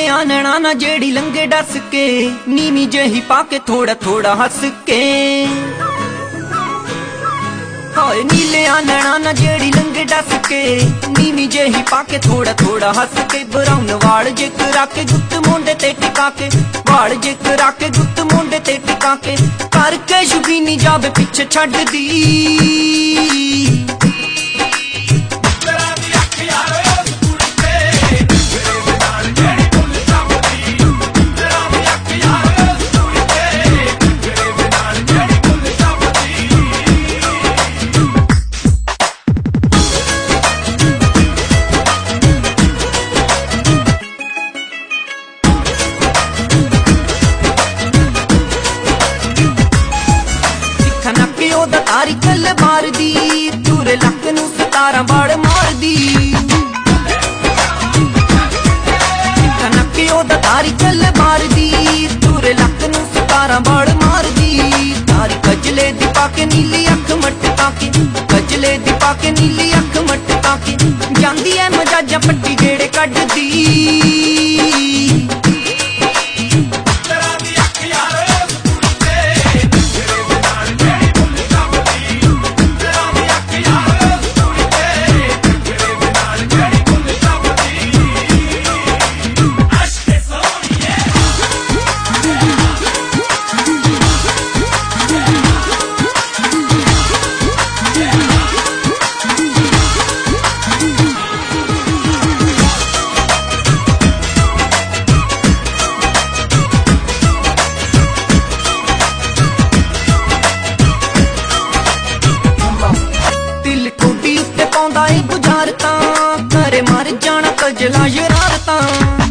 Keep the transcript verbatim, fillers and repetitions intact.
नीले आनना ना जेड़ी लंगे डस के, नीवी जही पाके थोड़ा थोड़ा हस के। हाय नीले आनना ना जेड़ी लंगे डस के, नीवी जही पाके थोड़ा थोड़ा हस के। ब्राउन वाल जे करा के गुत्त मुंडे ते टिका के, वाल जे करा के गुत्त मुंडे ते टिका के, करके शुबीनी जावे पिछे छड़ दी। तारी चल मार दी, पूरे लक नू सतारा बाड़ मार दी। कनकी ओदा तारी चल मार दी, पूरे लक नू सतारा बाड़ मार दी। तारी कजले दी पाके नीली अख मटका के, कजले दी पाके नीली अख मटका के, जांदी है मजाजा पट्टी जेड़े कड दी। बुझारता करे मर जाना कजला शरारता।